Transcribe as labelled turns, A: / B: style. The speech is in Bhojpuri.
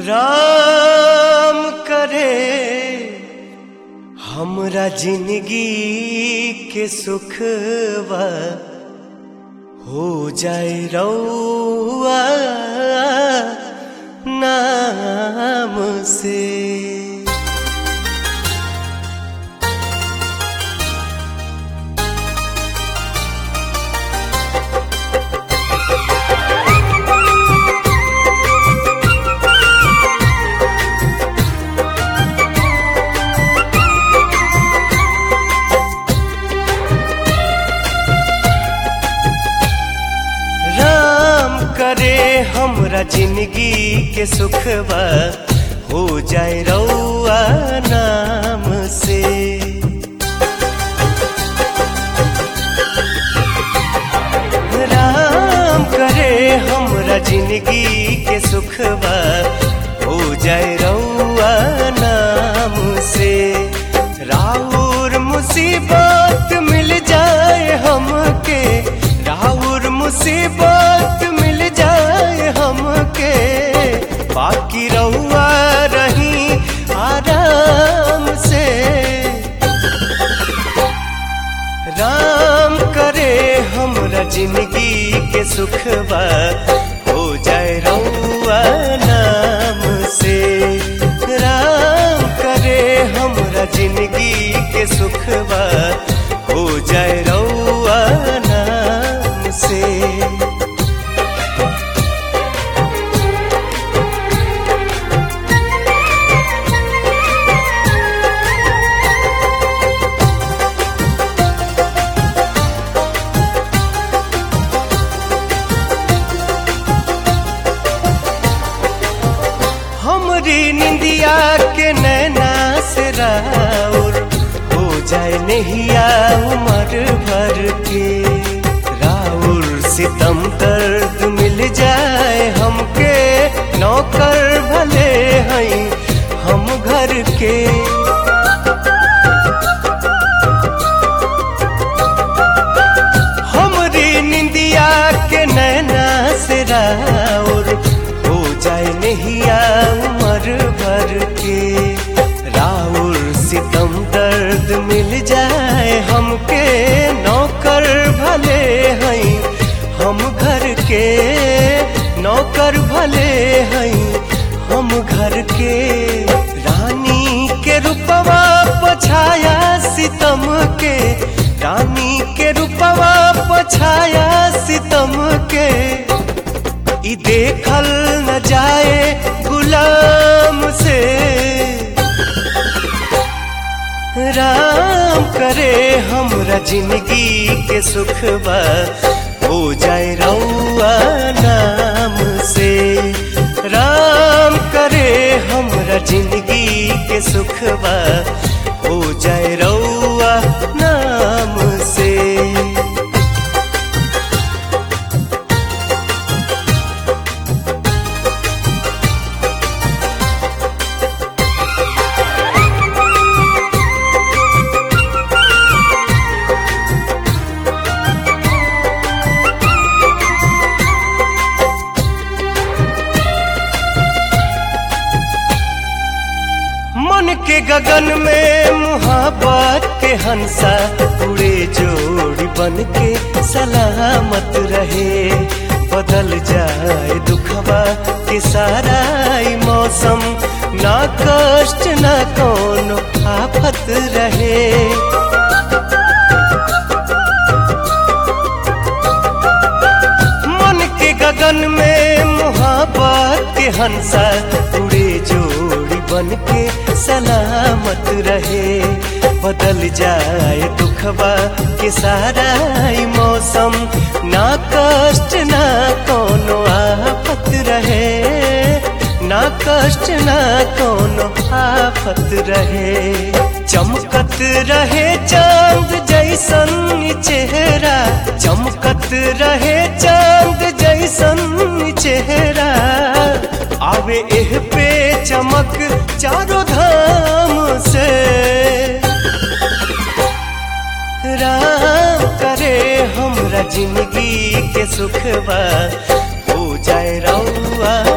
A: राम करे हमरा जिंदगी के सुखवा हो जाए रउआ नाम से। करे हमरा जिंदगी के सुखवा हो जाए रउआ नाम से। राम करे हमरा जिंदगी के सुखवा हो जाए रउआ नाम से। राउर मुसीबत मिल जाए हमके, राउर मुसीबत मिल जाए हमके, बाकी रउआ रही आराम से। राम करे हमरा जिंदगी के सुखवा हो जाए रउआ नाम से। राम करे हमरा जिंदगी के सुखवा हो जाए रउआ नाम से। हमरी निंदिया के नैना से राउर हो जाए नहिया उम्र भर के। राउर सितम दर्द मिल जाए हमके, नौकर भले हैं हम घर के। हमरी निंदिया के नैना से राउर हो जाए नहिया उम्र भर के। राउर सितम दर्द मिल जाए हमके, नौकर भले हैं हम घर के। नौकर भले हैं हम घर के। रानी के रूपवा पछाया सितम के, रानी के रूपवा पछाया सितम के। ई देखल न जाए गुलाम से। राम करे हमरा जिंदगी के सुखवा हो जाए रउआ नाम से। राम करे हमरा जिंदगी के सुखवा हो जाए रउआ नाम से। मन के गगन में मुहाबत के हंसा उड़े, जोड़ी बन के सलामत रहे। बदल जाए दुखवा के सारा मौसम, ना कष्ट ना कोनो आफत रहे। मन के गगन में मुहाबत के हंसा उड़े, जोड़ी बन के सलामत रहे। बदल जाए दुखवा के सारा मौसम, ना कष्ट ना कोनो आफत रहे। ना कष्ट ना कोनो आफत रहे। चमकत रहे चांद जैसन चेहरा, चमकत रहे चांद जैसन चेहरा। आवे एह पे चमक चारों धाम से। राम करे हमरा जिंदगी के सुखवा हो जाए रउआ